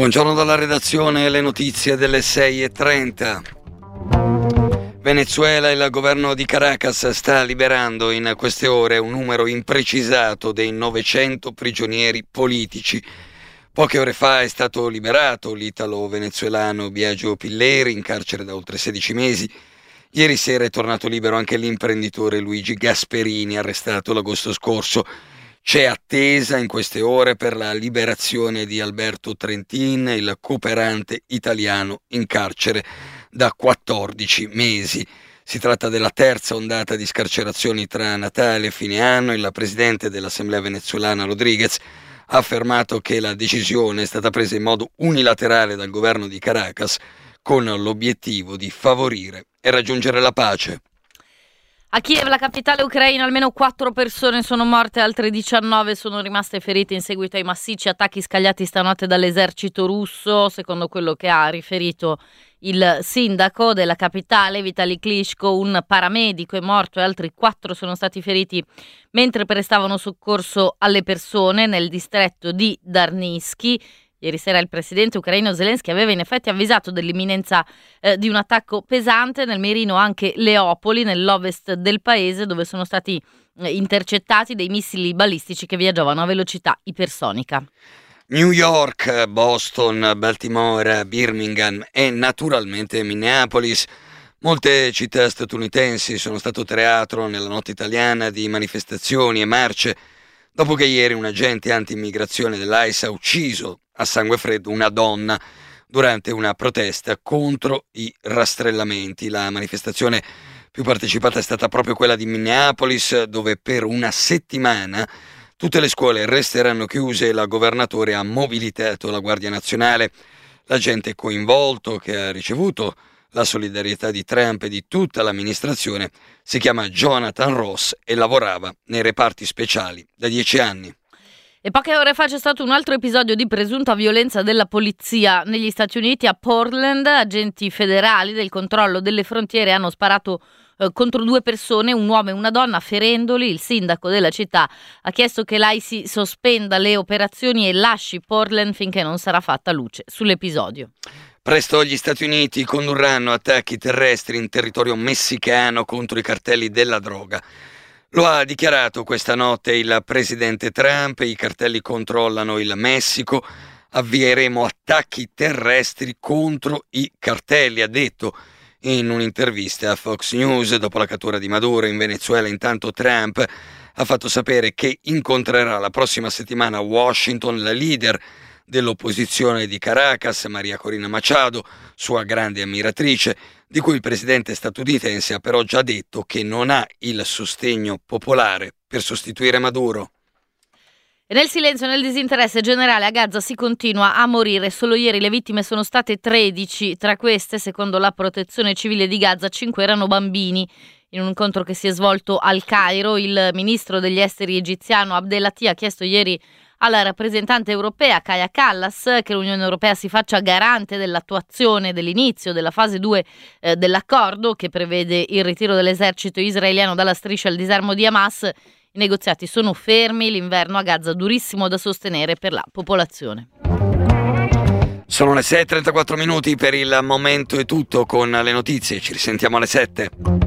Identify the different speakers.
Speaker 1: Buongiorno dalla redazione, le notizie delle 6:30. Venezuela, il governo di Caracas sta liberando in queste ore un numero imprecisato dei 900 prigionieri politici. Poche ore fa è stato liberato l'italo-venezuelano Biagio Pilleri, in carcere da oltre 16 mesi. Ieri sera è tornato libero anche l'imprenditore Luigi Gasperini, arrestato l'agosto scorso. C'è attesa in queste ore per la liberazione di Alberto Trentin, il cooperante italiano in carcere da 14 mesi. Si tratta della terza ondata di scarcerazioni tra Natale e fine anno. Il presidente dell'Assemblea venezuelana Rodríguez ha affermato che la decisione è stata presa in modo unilaterale dal governo di Caracas con l'obiettivo di favorire e raggiungere la pace.
Speaker 2: A Kiev, la capitale ucraina, almeno 4 persone sono morte, altre 19 sono rimaste ferite in seguito ai massicci attacchi scagliati stanotte dall'esercito russo. Secondo quello che ha riferito il sindaco della capitale, Vitali Klitschko, un paramedico è morto e altri 4 sono stati feriti mentre prestavano soccorso alle persone nel distretto di Darnitsky. Ieri sera il presidente ucraino Zelensky aveva in effetti avvisato dell'imminenza di un attacco pesante nel mirino anche Leopoli, nell'ovest del paese, dove sono stati intercettati dei missili balistici che viaggiavano a velocità ipersonica.
Speaker 1: New York, Boston, Baltimore, Birmingham e naturalmente Minneapolis. Molte città statunitensi sono stato teatro nella notte italiana di manifestazioni e marce, dopo che ieri un agente anti-immigrazione dell'ICE ha ucciso a sangue freddo una donna durante una protesta contro i rastrellamenti. La manifestazione più partecipata è stata proprio quella di Minneapolis, dove per una settimana tutte le scuole resteranno chiuse e la governatore ha mobilitato la Guardia Nazionale. L'agente coinvolto, che ha ricevuto la solidarietà di Trump e di tutta l'amministrazione, si chiama Jonathan Ross e lavorava nei reparti speciali da 10 anni.
Speaker 2: E poche ore fa c'è stato un altro episodio di presunta violenza della polizia negli Stati Uniti. A Portland, agenti federali del controllo delle frontiere hanno sparato contro 2 persone, un uomo e una donna, ferendoli. Il sindaco della città ha chiesto che l'ICE sospenda le operazioni e lasci Portland finché non sarà fatta luce sull'episodio.
Speaker 1: Presto gli Stati Uniti condurranno attacchi terrestri in territorio messicano contro i cartelli della droga. Lo ha dichiarato questa notte il presidente Trump. I cartelli controllano il Messico. Avvieremo attacchi terrestri contro i cartelli, ha detto in un'intervista a Fox News dopo la cattura di Maduro in Venezuela. Intanto Trump ha fatto sapere che incontrerà la prossima settimana a Washington la leader dell'opposizione di Caracas, Maria Corina Machado, sua grande ammiratrice, di cui il presidente statunitense ha però già detto che non ha il sostegno popolare per sostituire Maduro.
Speaker 2: E nel silenzio e nel disinteresse generale a Gaza si continua a morire. Solo ieri le vittime sono state 13, tra queste, secondo la protezione civile di Gaza, 5 erano bambini. In un incontro che si è svolto al Cairo, il ministro degli esteri egiziano Abdelatif ha chiesto ieri alla rappresentante europea Kaja Kallas che l'Unione Europea si faccia garante dell'attuazione dell'inizio della fase 2 dell'accordo che prevede il ritiro dell'esercito israeliano dalla striscia al disarmo di Hamas. I negoziati sono fermi, l'inverno a Gaza durissimo da sostenere per la popolazione.
Speaker 1: Sono le 6:34 minuti, per il momento è tutto con le notizie, ci risentiamo alle 7.